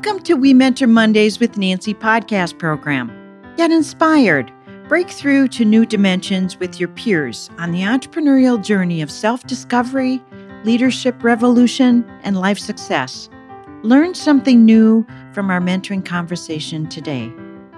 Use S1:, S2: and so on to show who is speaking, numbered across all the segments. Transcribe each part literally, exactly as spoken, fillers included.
S1: Welcome to We Mentor Mondays with Nancy podcast program. Get inspired. Break through to new dimensions with your peers on the entrepreneurial journey of self-discovery, leadership revolution, and life success. Learn something new from our mentoring conversation today.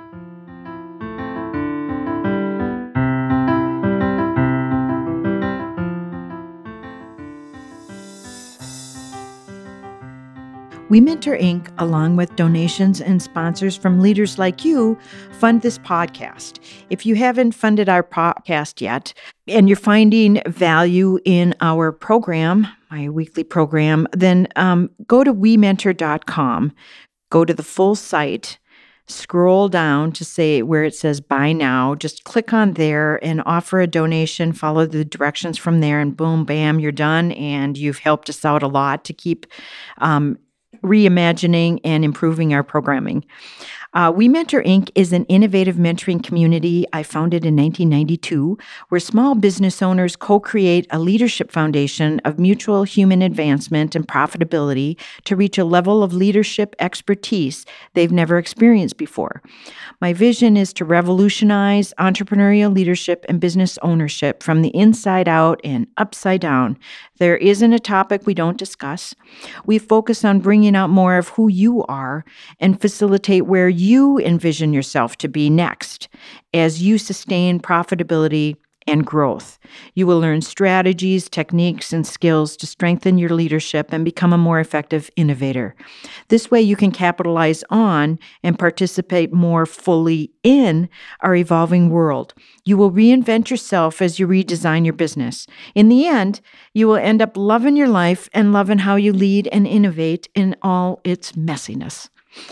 S1: We Mentor Incorporated, along with donations and sponsors from leaders like you, fund this podcast. If you haven't funded our podcast yet, and you're finding value in our program, my weekly program, then um, go to we mentor dot com, go to the full site, scroll down to say where it says buy now, just click on there and offer a donation, follow the directions from there, and boom, bam, you're done, and you've helped us out a lot to keep um, reimagining and improving our programming. Uh, We Mentor Incorporated is an innovative mentoring community I founded in nineteen ninety-two, where small business owners co-create a leadership foundation of mutual human advancement and profitability to reach a level of leadership expertise they've never experienced before. My vision is to revolutionize entrepreneurial leadership and business ownership from the inside out and upside down. There isn't a topic we don't discuss. We focus on bringing out more of who you are and facilitate where you envision yourself to be next as you sustain profitability and growth. You will learn strategies, techniques, and skills to strengthen your leadership and become a more effective innovator. This way you can capitalize on and participate more fully in our evolving world. You will reinvent yourself as you redesign your business. In the end, you will end up loving your life and loving how you lead and innovate in all its messiness.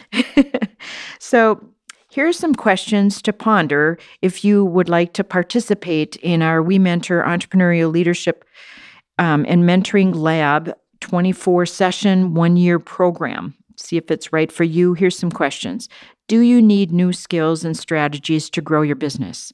S1: So, here are some questions to ponder if you would like to participate in our We Mentor Entrepreneurial Leadership um, and Mentoring Lab twenty-four session, one-year program. See if it's right for you. Here's some questions. Do you need new skills and strategies to grow your business?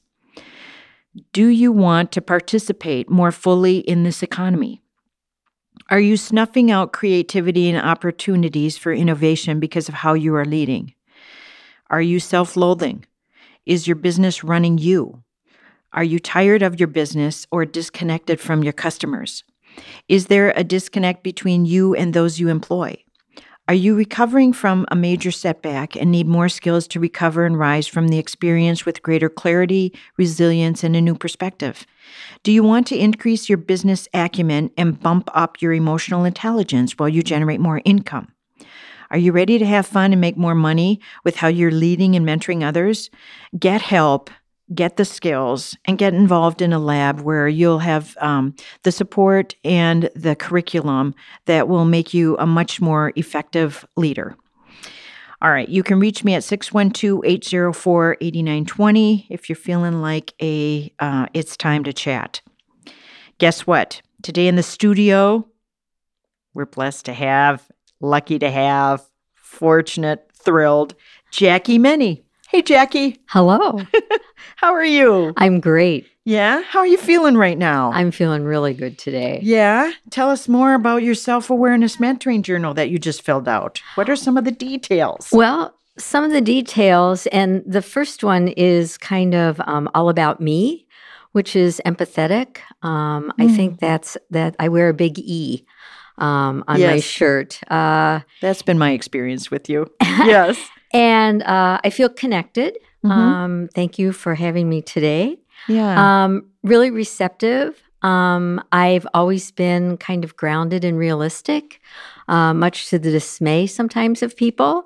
S1: Do you want to participate more fully in this economy? Are you snuffing out creativity and opportunities for innovation because of how you are leading? Are you self-loathing? Is your business running you? Are you tired of your business or disconnected from your customers? Is there a disconnect between you and those you employ? Are you recovering from a major setback and need more skills to recover and rise from the experience with greater clarity, resilience, and a new perspective? Do you want to increase your business acumen and bump up your emotional intelligence while you generate more income? Are you ready to have fun and make more money with how you're leading and mentoring others? Get help, get the skills, and get involved in a lab where you'll have um, the support and the curriculum that will make you a much more effective leader. All right, you can reach me at six one two, eight zero four, eight nine two zero if you're feeling like a uh, it's time to chat. Guess what? Today in the studio, we're blessed to have, lucky to have, fortunate, thrilled, Jackie Meny. Hey, Jackie.
S2: Hello.
S1: How are you?
S2: I'm great.
S1: Yeah? How are you feeling right now?
S2: I'm feeling really good today.
S1: Yeah? Tell us more about your self-awareness mentoring journal that you just filled out. What are some of the details?
S2: Well, some of the details, and the first one is kind of um, all about me, which is empathetic. Um, mm. I think that's that I wear a big E um, on yes. my shirt. Uh,
S1: that's been my experience with you. Yes.
S2: And uh, I feel connected. Mm-hmm. Um, thank you for having me today.
S1: Yeah.
S2: Um, really receptive. Um, I've always been kind of grounded and realistic, uh, much to the dismay sometimes of people.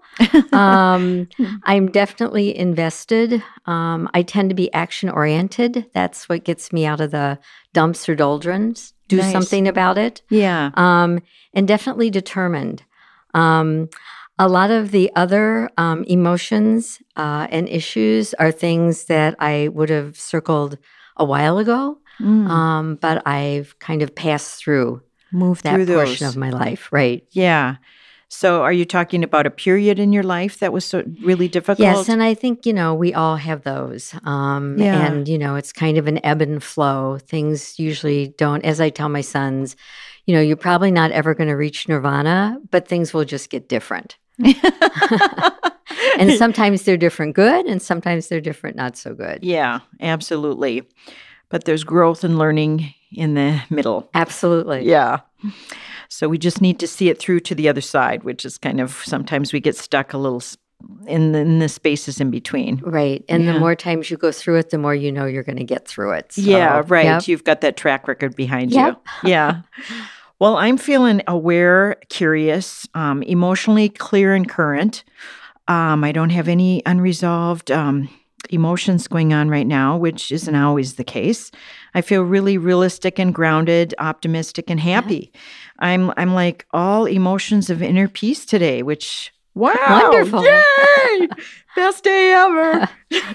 S2: Um, I'm definitely invested. Um, I tend to be action-oriented. That's what gets me out of the dumps or doldrums. Do nice. Something about it.
S1: Yeah.
S2: Um, and definitely determined. Um, a lot of the other um, emotions uh, and issues are things that I would have circled a while ago. Mm. Um, but I've kind of passed through
S1: Moved
S2: that
S1: through
S2: portion
S1: those.
S2: of my life, right?
S1: Yeah. So are you talking about a period in your life that was so really difficult?
S2: Yes, and I think, you know, we all have those. Um,
S1: yeah.
S2: And, you know, it's kind of an ebb and flow. Things usually don't, as I tell my sons, you know, you're probably not ever going to reach nirvana, but things will just get different. And sometimes they're different good, and sometimes they're different not so good.
S1: Yeah, absolutely. But there's growth and learning in the middle.
S2: Absolutely.
S1: Yeah. So we just need to see it through to the other side, which is kind of sometimes we get stuck a little in the, in the spaces in between.
S2: Right. And
S1: Yeah.
S2: the more times you go through it, the more you know you're going to get through it. So,
S1: Yeah, right.
S2: yep.
S1: You've got that track record behind
S2: Yep.
S1: you. Yeah. Well, I'm feeling aware, curious, um, emotionally clear and current. Um, I don't have any unresolved um, emotions going on right now, which isn't always the case. I feel really realistic and grounded, optimistic and happy. I'm I'm like all emotions of inner peace today, which wow,
S2: Wonderful.
S1: Yay! Best day ever.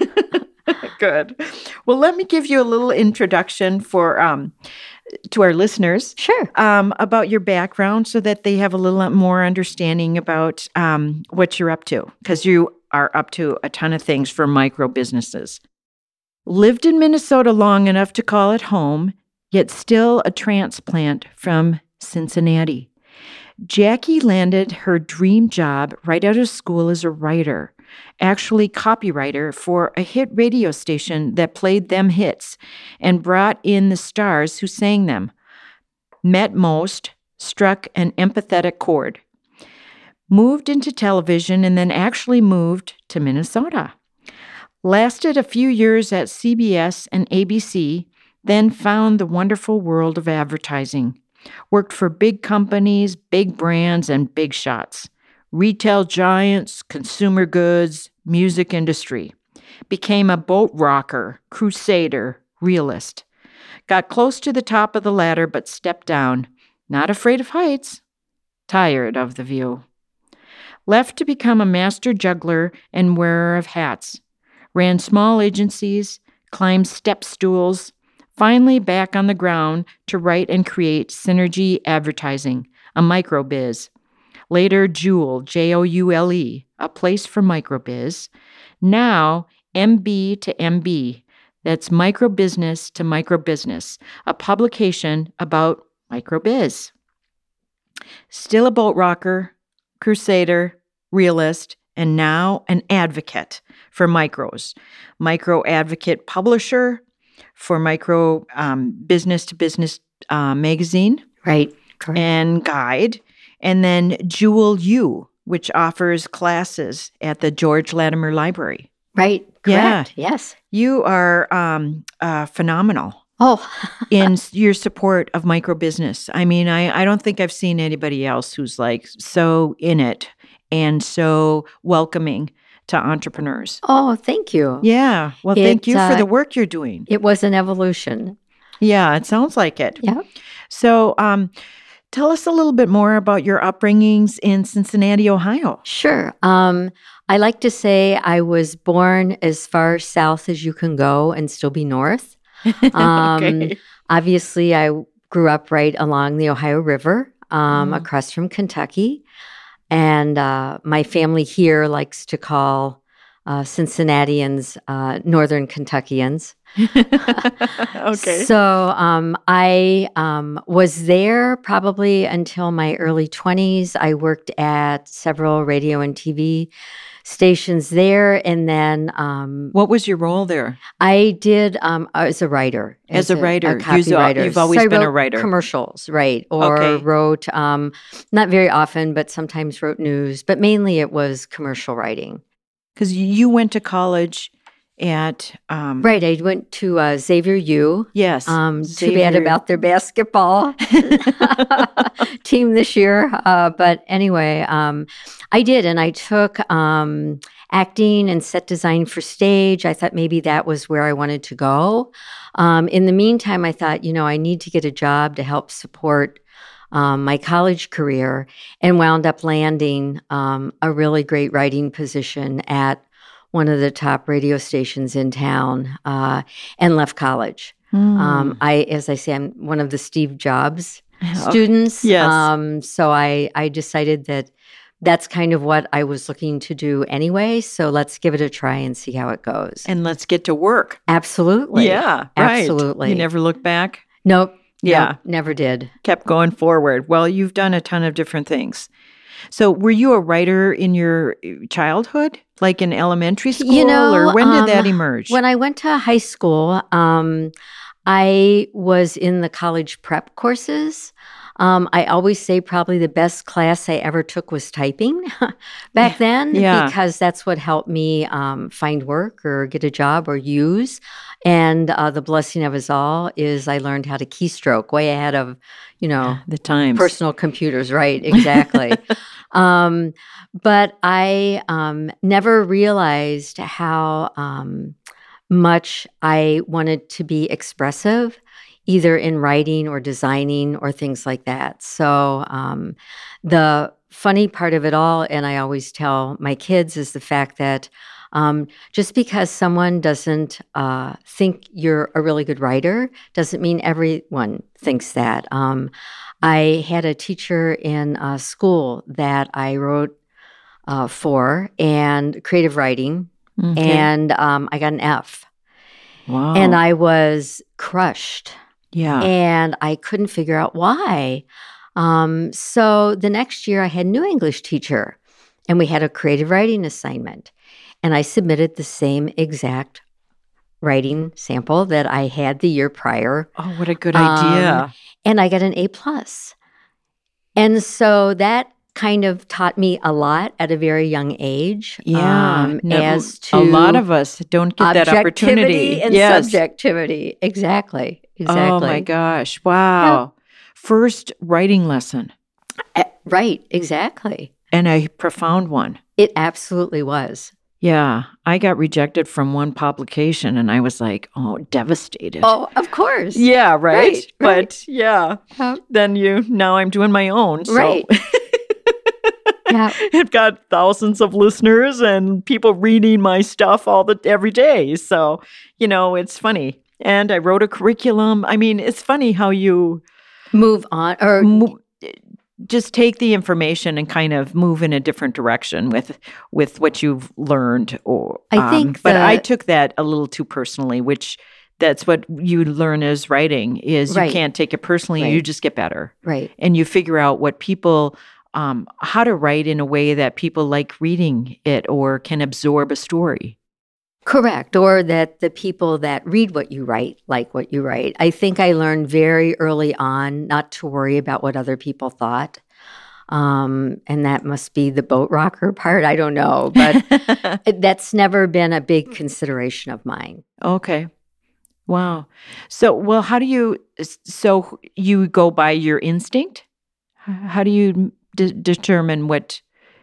S1: Good. Well, let me give you a little introduction for um, to our listeners.
S2: Sure.
S1: Um, about your background so that they have a little more understanding about um, what you're up to, because you are up to a ton of things for micro businesses. Lived in Minnesota long enough to call it home, yet still a transplant from Cincinnati. Jackie landed her dream job right out of school as a writer, actually copywriter for a hit radio station that played them hits and brought in the stars who sang them. Met most, struck an empathetic chord. Moved into television and then actually moved to Minnesota. Lasted a few years at C B S and A B C, then found the wonderful world of advertising. Worked for big companies, big brands, and big shots. Retail giants, consumer goods, music industry. Became a boat rocker, crusader, realist. Got close to the top of the ladder but stepped down. Not afraid of heights. Tired of the view. Left to become a master juggler and wearer of hats. Ran small agencies, climbed step stools, finally back on the ground to write and create Synergy Advertising, a microbiz. Later, Joule, J O U L E, a place for microbiz. Now, M B to M B, that's microbusiness to microbusiness, a publication about microbiz. Still a boat rocker, crusader, realist, and now an advocate for micros. Micro advocate publisher for micro um, business to business uh, magazine.
S2: Right. Correct.
S1: And guide. And then Joule U, which offers classes at the George Latimer Library.
S2: Right. Correct. Yeah. Yes.
S1: You are um, uh, phenomenal.
S2: Oh.
S1: in your support of micro business. I mean, I, I don't think I've seen anybody else who's like so in it and so welcoming to entrepreneurs.
S2: Oh, thank you.
S1: Yeah. Well,
S2: It,
S1: thank you
S2: uh,
S1: for the work you're doing.
S2: It was an evolution.
S1: Yeah, it sounds like it.
S2: Yeah.
S1: So um, tell us a little bit more about your upbringings in Cincinnati, Ohio.
S2: Sure. Um, I like to say I was born as far south as you can go and still be north. Um,
S1: Okay.
S2: Obviously, I grew up right along the Ohio River, um,
S1: Mhm.
S2: across from Kentucky. And uh, my family here likes to call uh, Cincinnatians uh, Northern Kentuckians.
S1: Okay.
S2: So um, I um, was there probably until my early twenties. I worked at several radio and T V stations there. And then um,
S1: What was your role there?
S2: I did um, as a writer.
S1: As a writer. You've-
S2: copywriter.
S1: you've always
S2: So I
S1: been a
S2: wrote
S1: writer.
S2: Commercials, right. Or
S1: Okay.
S2: wrote, um, not very often, but sometimes wrote news. But mainly it was commercial writing.
S1: Because you went to college at um,
S2: Right. I went to uh, Xavier U.
S1: Yes.
S2: Um, too bad
S1: Xavier.
S2: about their basketball team this year. Uh, but anyway, um, I did. And I took um, acting and set design for stage. I thought maybe that was where I wanted to go. Um, in the meantime, I thought, you know, I need to get a job to help support um, my college career, and wound up landing um, a really great writing position at one of the top radio stations in town, uh, and left college.
S1: Hmm.
S2: Um, I, as I say, I'm one of the Steve Jobs
S1: Oh,
S2: students.
S1: yes.
S2: Um, so I, I decided that that's kind of what I was looking to do anyway. So let's give it a try and see how it goes.
S1: And let's get to work.
S2: Absolutely.
S1: Yeah, right.
S2: Absolutely.
S1: You never look back.
S2: Nope.
S1: Yeah.
S2: Nope, never did.
S1: Kept going forward. Well, you've done a ton of different things. So were you a writer in your childhood, like in elementary school,
S2: You know,
S1: or when did that
S2: um,
S1: emerge?
S2: When I went to high school, um, I was in the college prep courses. Um, I always say probably the best class I ever took was typing back then,
S1: Yeah.
S2: because that's what helped me um, find work or get a job or use. And uh, the blessing of us all is I learned how to keystroke way ahead of, you know,
S1: the times.
S2: personal computers. Right, exactly. um, but I um, never realized how um, much I wanted to be expressive, either in writing or designing or things like that. So um, the funny part of it all, and I always tell my kids, is the fact that um, just because someone doesn't uh, think you're a really good writer doesn't mean everyone thinks that. Um, I had a teacher in uh, school that I wrote uh, for, and creative writing,
S1: Okay.
S2: and um, I got an F.
S1: Wow.
S2: And I was crushed.
S1: Yeah.
S2: And I couldn't figure out why. Um, so the next year I had a new English teacher, and we had a creative writing assignment. And I submitted the same exact writing sample that I had the year prior.
S1: Oh, what a good
S2: Um,
S1: idea.
S2: And I got an A plus. And so that kind of taught me a lot at a very young age.
S1: Yeah.
S2: um,
S1: No,
S2: as to
S1: a lot of us don't get that opportunity.
S2: objectivity and
S1: Yes.
S2: subjectivity. Exactly. Exactly.
S1: Oh my gosh. Wow. First writing lesson,
S2: Uh, Right. Exactly.
S1: and a profound one.
S2: It absolutely was.
S1: Yeah. I got rejected from one publication and I was like, oh, devastated.
S2: Oh, of course.
S1: Yeah, right.
S2: Right, right.
S1: But yeah,
S2: Yeah.
S1: then you, now I'm doing my own. So.
S2: Right. Yeah.
S1: It got thousands of listeners and people reading my stuff all the every day. So, you know, it's funny. And I wrote a curriculum. I mean, it's funny how you
S2: Move on. Or
S1: mo- just take the information and kind of move in a different direction with with what you've learned. Or
S2: I think
S1: um, but I
S2: the-
S1: took that a little too personally, which that's what you learn as writing is
S2: Right.
S1: you can't take it personally.
S2: Right.
S1: You just get better.
S2: right.
S1: And you figure out what people, um, how to write in a way that people like reading it or can absorb a story.
S2: Correct. Or that the people that read what you write like what you write. I think I learned very early on not to worry about what other people thought. Um, and that must be the boat rocker part. I don't know. But that's never been a big consideration of mine.
S1: Okay. Wow. So, well, how do you, so you go by your instinct? How do you de- determine what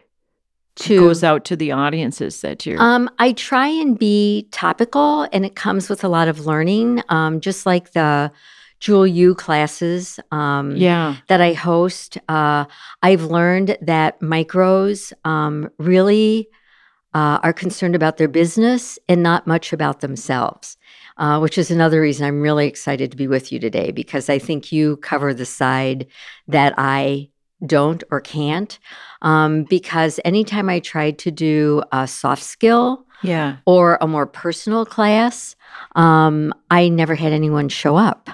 S2: To
S1: goes out to the audiences that you're,
S2: Um, I try and be topical, and it comes with a lot of learning, um, just like the Jewel U classes um,
S1: yeah.
S2: that I host. Uh, I've learned that micros um, really uh, are concerned about their business and not much about themselves, uh, which is another reason I'm really excited to be with you today, because I think you cover the side that I don't or can't. Um, because anytime I tried to do a soft skill
S1: Yeah.
S2: or a more personal class, um, I never had anyone show up.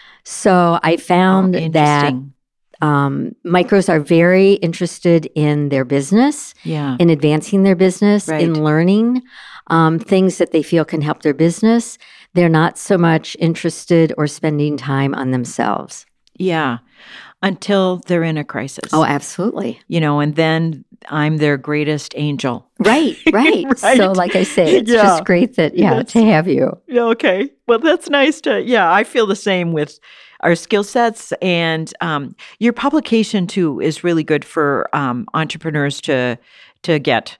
S2: So I found
S1: Oh,
S2: that
S1: interesting.
S2: um, micros are very interested in their business,
S1: Yeah.
S2: in advancing their business,
S1: Right.
S2: in learning um, things that they feel can help their business. They're not so much interested or spending time on themselves.
S1: Yeah. Until they're in a crisis.
S2: Oh, absolutely.
S1: You know, and then I'm their greatest angel.
S2: Right, right.
S1: Right.
S2: So, like I say, it's
S1: Yeah.
S2: just great that, yeah,
S1: Yes.
S2: to have you.
S1: Yeah, okay. Well, that's nice to, yeah, I feel the same with our skill sets. And um, your publication, too, is really good for um, entrepreneurs to to get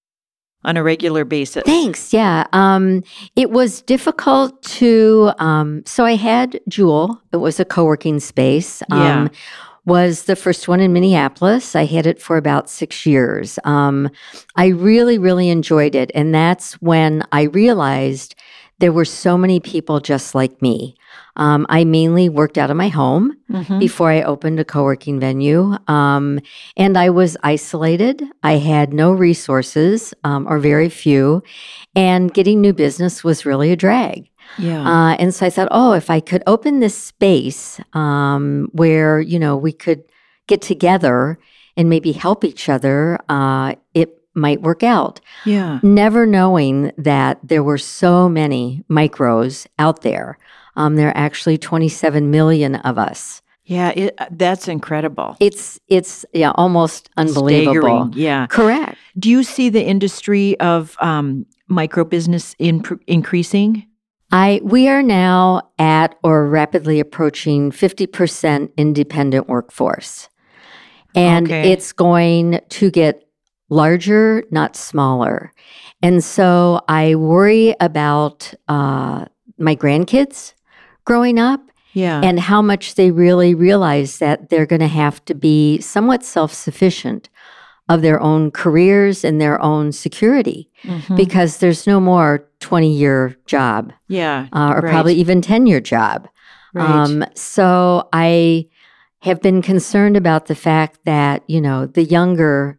S1: on a regular basis.
S2: Thanks. Yeah. Um, it was difficult to, um, so I had Jewel. It was a co-working space. Um,
S1: Yeah.
S2: Was the first one in Minneapolis. I had it for about six years. Um, I really, really enjoyed it. And that's when I realized there were so many people just like me. Um, I mainly worked out of my home
S1: Mhm.
S2: before I opened a co-working venue. Um, and I was isolated. I had no resources, um, or very few. And getting new business was really a drag.
S1: Yeah.
S2: Uh, and so I thought, oh, if I could open this space um, where, you know, we could get together and maybe help each other, uh, it might work out.
S1: Yeah.
S2: Never knowing that there were so many micros out there. Um, there are actually twenty-seven million of us.
S1: Yeah, it, that's incredible.
S2: It's it's yeah almost unbelievable.
S1: Staggering, yeah.
S2: Correct.
S1: Do you see the industry of um, micro business in, increasing?
S2: I we are now at or rapidly approaching fifty percent independent workforce. And
S1: Okay.
S2: it's going to get larger, not smaller. And so I worry about uh, my grandkids growing up.
S1: Yeah.
S2: And how much they really realize that they're going to have to be somewhat self-sufficient of their own careers and their own security,
S1: Mhm.
S2: because there's no more twenty-year job
S1: Yeah.
S2: uh, or
S1: right.
S2: probably even ten-year job.
S1: Right.
S2: Um, so I have been concerned about the fact that, you know, the younger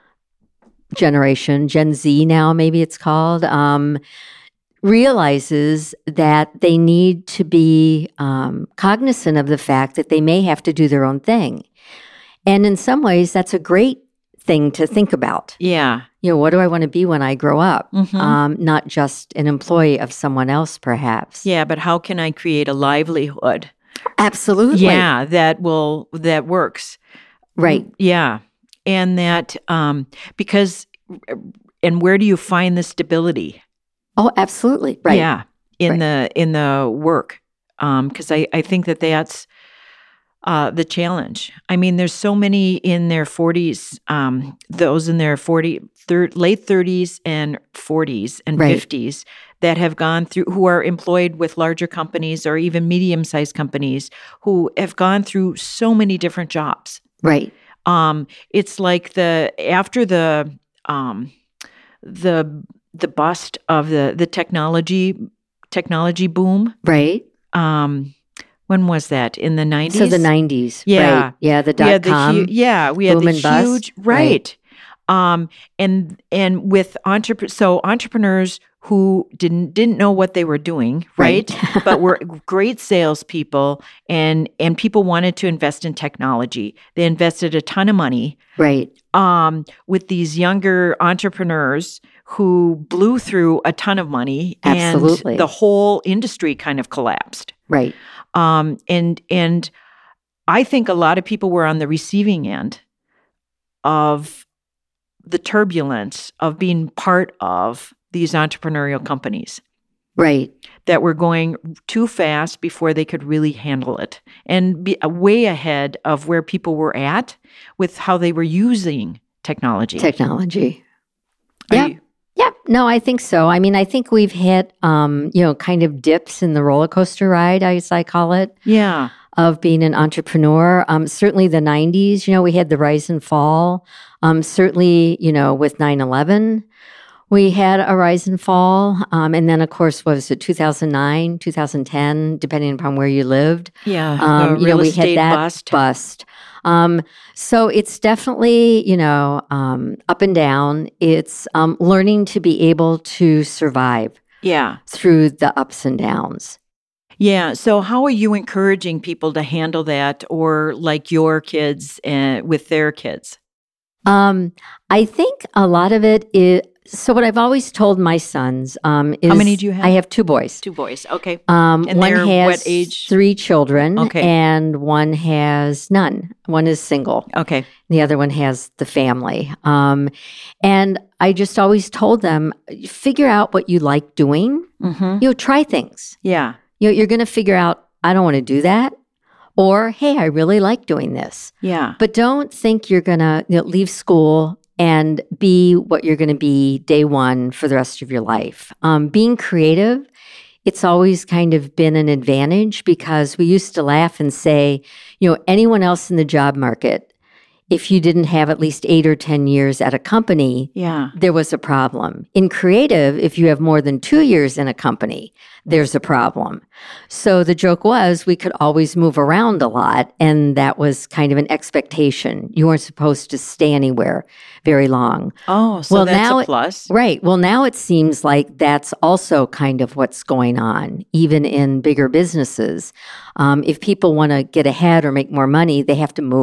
S2: generation, Gen Z now maybe it's called, um, realizes that they need to be um, cognizant of the fact that they may have to do their own thing. And in some ways, that's a great thing to think about.
S1: Yeah.
S2: You know, what do I want to be when I grow up?
S1: Mhm.
S2: Um, not just an employee of someone else, perhaps.
S1: Yeah, but how can I create a livelihood?
S2: Absolutely.
S1: Yeah, that will that works.
S2: Right.
S1: Yeah. And that um because and where do you find the stability?
S2: Oh, absolutely. Right.
S1: Yeah, in
S2: Right.
S1: the in the work. Um cuz I I think that that's uh the challenge. I mean, there's so many in their forties, um those in their forty thir- late thirties and forties and
S2: Right.
S1: fifties that have gone through, who are employed with larger companies or even medium-sized companies, who have gone through so many different jobs.
S2: Right.
S1: Um, it's like the after the um, the the bust of the the technology technology boom.
S2: Right.
S1: Um, when was that? In the nineties?
S2: So the nineties.
S1: Yeah.
S2: Right. Yeah. The
S1: we had
S2: dot
S1: the
S2: com.
S1: hu- yeah, we had
S2: boom
S1: the
S2: and bust.
S1: huge
S2: Right.
S1: right. Um, and and with entrep- so entrepreneurs who didn't didn't know what they were doing, right?
S2: Right.
S1: But were great salespeople, and and people wanted to invest in technology. They invested a ton of money
S2: Right.
S1: um, with these younger entrepreneurs who blew through a ton of money,
S2: Absolutely.
S1: and the whole industry kind of collapsed.
S2: Right.
S1: Um, and and I think a lot of people were on the receiving end of the turbulence of being part of these entrepreneurial companies
S2: Right.
S1: that were going too fast before they could really handle it, and be way ahead of where people were at with how they were using technology.
S2: Technology.
S1: Are
S2: Yeah.
S1: you-
S2: Yeah, no, I think so. I mean, I think we've hit, um, you know, kind of dips in the roller coaster ride, as I call it,
S1: yeah.
S2: of being an entrepreneur. Um, certainly the nineties, you know, we had the rise and fall. Um, certainly, you know, with nine eleven, we had a rise and fall. Um, and then, of course, what was it, two thousand nine, two thousand ten, depending upon where you lived.
S1: Yeah.
S2: Um,
S1: the
S2: you know,
S1: real
S2: we
S1: estate
S2: had that
S1: bust.
S2: bust. Um, so it's definitely, you know, um, up and down. It's um, learning to be able to survive
S1: Yeah.
S2: through the ups and downs.
S1: Yeah. So, how are you encouraging people to handle that, or like your kids uh, with their kids?
S2: Um, I think a lot of it is, so what I've always told my sons um, is—
S1: How many do you have?
S2: I have two boys.
S1: Two boys. Okay.
S2: Um,
S1: And
S2: one
S1: they're
S2: has
S1: what age?
S2: three children,
S1: Okay.
S2: and one has none. One is single.
S1: Okay.
S2: The other one has the family. Um, and I just always told them, figure out what you like doing.
S1: Mm-hmm.
S2: You know, try things.
S1: Yeah.
S2: You know, you're going to figure out, I don't want to do that. Or, hey, I really like doing this.
S1: Yeah.
S2: But don't think you're going to, you know, leave school and be what you're going to be day one for the rest of your life. Um, being creative, it's always kind of been an advantage, because we used to laugh and say, you know, anyone else in the job market, if you didn't have at least eight or ten years at a company,
S1: Yeah.
S2: there was a problem. In creative, if you have more than two years in a company, there's a problem. So the joke was we could always move around a lot, and that was kind of an expectation. You weren't supposed to stay anywhere very long.
S1: Oh, so
S2: Well,
S1: that's
S2: now
S1: a
S2: it-
S1: plus.
S2: Right. Well, now it seems like that's also kind of what's going on, even in bigger businesses. Um, if people want to get ahead or make more money, they have to move.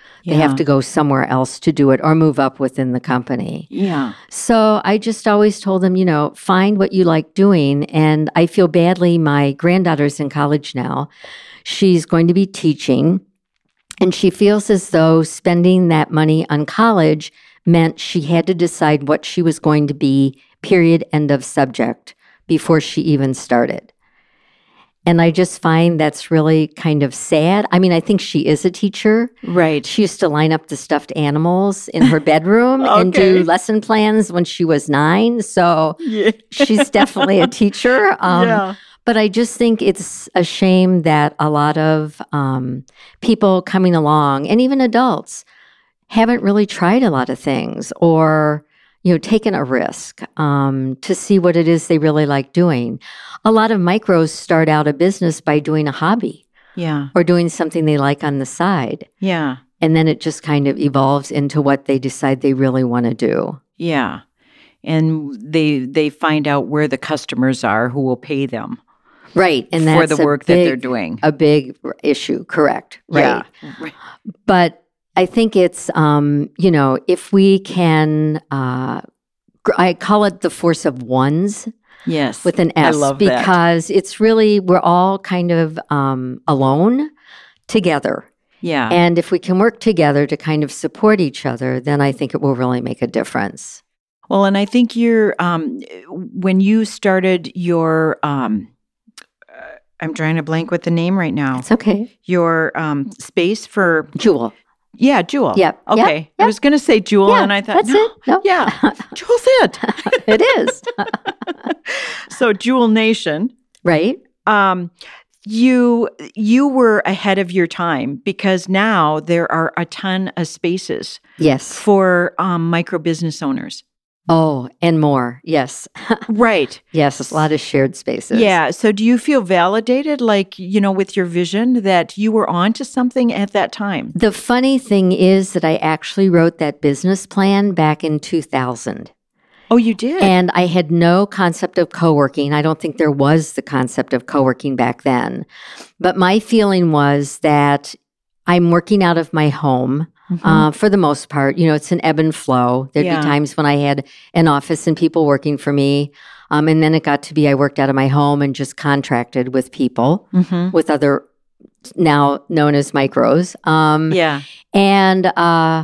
S2: They
S1: Yeah.
S2: have to go somewhere else to do it or move up within the company.
S1: Yeah.
S2: So I just always told them, you know, find what you like doing. And I feel badly. My granddaughter's in college now. She's going to be teaching. And she feels as though spending that money on college meant she had to decide what she was going to be, period, end of subject, before she even started. And I just find that's really kind of sad. I mean, I think she is a teacher.
S1: Right.
S2: She used to line up the stuffed animals in her bedroom
S1: Okay.
S2: and do lesson plans when she was nine. So
S1: Yeah.
S2: she's definitely a teacher. Um,
S1: Yeah.
S2: But I just think it's a shame that a lot of um, people coming along, and even adults, haven't really tried a lot of things or, you know, taken a risk um, to see what it is they really like doing. A lot of micros start out a business by doing a hobby
S1: Yeah.
S2: or doing something they like on the side.
S1: Yeah.
S2: And then it just kind of evolves into what they decide they really want to do.
S1: Yeah. And they they find out where the customers are who will pay them
S2: Right. And
S1: for
S2: that's
S1: the
S2: a
S1: work that they're
S2: big-
S1: doing.
S2: a big r- issue. Correct. Right.
S1: Yeah.
S2: But I think it's, um, you know, if we can, uh, gr- I call it the force of ones
S1: Yes.
S2: with an
S1: I
S2: S
S1: love that.
S2: because it's really, we're all kind of um, alone together.
S1: Yeah.
S2: And if we can work together to kind of support each other, then I think it will really make a difference.
S1: Well, and I think you're um, when you started your um, uh, I'm trying to blank with the name right now.
S2: It's okay.
S1: Your um, space for
S2: Jewel.
S1: yeah, Jewel.
S2: Yep.
S1: Okay.
S2: Yep.
S1: I
S2: Yep.
S1: was going to say Jewel,
S2: Yeah,
S1: and I thought
S2: that's
S1: no,
S2: it. No.
S1: yeah, Jewel's it.
S2: It is.
S1: So Jewel Nation.
S2: Right?
S1: Um, you you were ahead of your time because now there are a ton of spaces
S2: Yes.
S1: for um, micro business owners.
S2: Oh, and more. Yes.
S1: Right.
S2: Yes. A lot of shared spaces.
S1: Yeah. So do you feel validated, like, you know, with your vision that you were onto something at that time?
S2: The funny thing is that I actually wrote that business plan back in two thousand.
S1: Oh, you did?
S2: And I had no concept of co-working. I don't think there was the concept of co-working back then. But my feeling was that I'm working out of my home
S1: Mhm.
S2: uh, for the most part. You know, it's an ebb and flow. There'd
S1: Yeah.
S2: be times when I had an office and people working for me. Um, and then it got to be I worked out of my home and just contracted with people,
S1: Mhm.
S2: with other, now known as micros. Um,
S1: Yeah.
S2: And uh,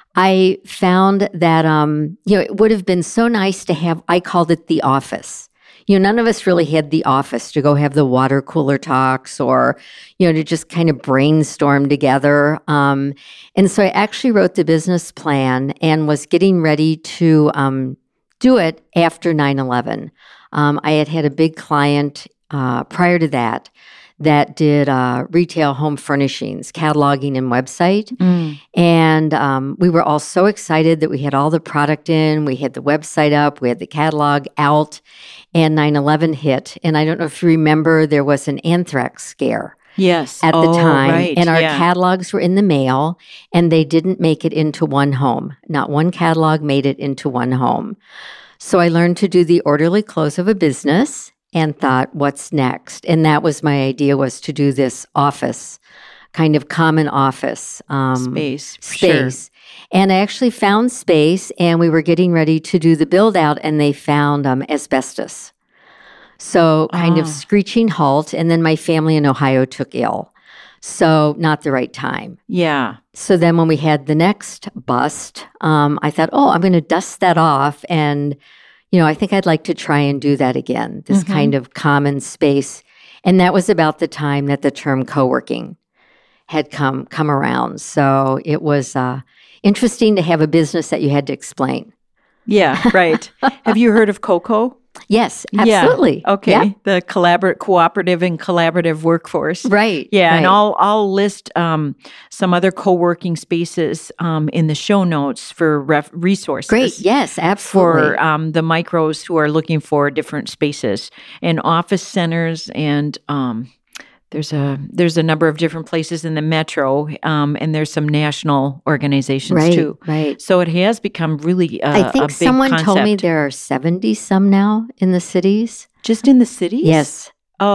S2: I found that, um, you know, it would have been so nice to have, I called it the office. You know, none of us really had the office to go have the water cooler talks or, you know, to just kind of brainstorm together. Um, and so I actually wrote the business plan and was getting ready to um, do it after nine eleven. Um, I had had a big client uh, prior to that that did uh, retail home furnishings, cataloging and website.
S1: Mm.
S2: And um, we were all so excited that we had all the product in, we had the website up, we had the catalog out, and nine eleven hit. And I don't know if you remember, there was an anthrax scare
S1: Yes.
S2: at the
S1: Oh,
S2: time.
S1: right.
S2: And our
S1: yeah.
S2: catalogs were in the mail, and they didn't make it into one home. Not one catalog made it into one home. So I learned to do the orderly close of a business and thought, what's next? And that was my idea, was to do this office, kind of common office. Um,
S1: Space. Sure.
S2: space. And I actually found space, and we were getting ready to do the build out, and they found um, asbestos. So kind
S1: Ah.
S2: of screeching halt. And then my family in Ohio took ill. So not the right time.
S1: Yeah.
S2: So then when we had the next bust, um, I thought, oh, I'm going to dust that off. And, you know, I think I'd like to try and do that again, this
S1: Mhm.
S2: kind of common space. And that was about the time that the term co-working had come come around. So it was uh, interesting to have a business that you had to explain.
S1: Yeah. Right. Have you heard of COCO?
S2: Yes,
S1: Yeah.
S2: absolutely.
S1: Okay.
S2: Yeah.
S1: The collaborate, cooperative, and collaborative workforce.
S2: Right.
S1: Yeah, and
S2: right.
S1: I'll I'll list um, some other co-working spaces um, in the show notes for ref- resources.
S2: Great. Yes, absolutely.
S1: For um, the micros who are looking for different spaces and office centers, and um, there's a there's a number of different places in the metro, um, and there's some national organizations
S2: right,
S1: too.
S2: right.
S1: So it has become really uh,
S2: I
S1: a
S2: think
S1: big
S2: someone told me
S1: concept.
S2: there are seventy some now in the cities.
S1: Just in the cities.
S2: Yes.
S1: Oh,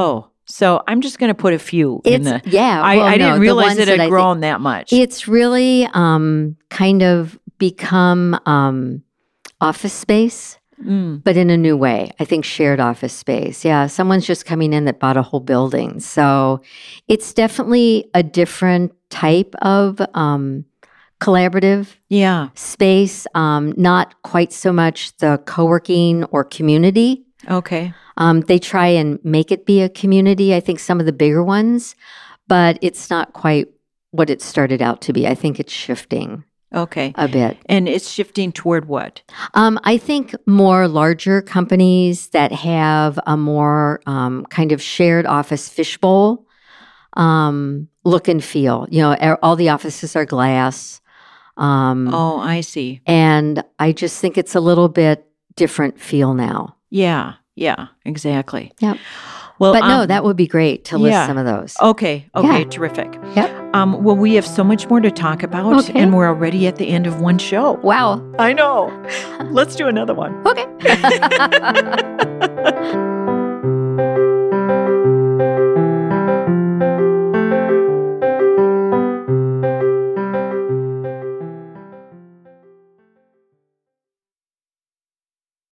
S1: So I'm just going to put a few
S2: It's,
S1: in the.
S2: yeah.
S1: I,
S2: well,
S1: I
S2: no,
S1: didn't
S2: the
S1: realize
S2: ones
S1: it
S2: that
S1: had
S2: I
S1: grown
S2: think-
S1: that much.
S2: It's really um, kind of become um, office space,
S1: Mm.
S2: but in a new way. I think shared office space. Yeah, someone's just coming in that bought a whole building. So it's definitely a different type of um, collaborative
S1: Yeah.
S2: space, um, not quite so much the co-working or community.
S1: Okay.
S2: Um, they try and make it be a community, I think some of the bigger ones, but it's not quite what it started out to be. I think it's shifting
S1: Okay.
S2: a bit.
S1: And it's shifting toward what?
S2: Um, I think more larger companies that have a more um, kind of shared office fishbowl um, look and feel. You know, er- all the offices are glass. Um,
S1: Oh, I see.
S2: And I just think it's a little bit different feel now.
S1: Yeah. Yeah. Exactly.
S2: Yep.
S1: Well,
S2: But no,
S1: um,
S2: that would be great to list
S1: yeah.
S2: some of those.
S1: Okay. Okay.
S2: Yeah.
S1: Terrific.
S2: Yep.
S1: Um, well, we have so much more to talk about,
S2: Okay.
S1: and we're already at the end of one show.
S2: Wow.
S1: I know. Let's do another one.
S2: Okay.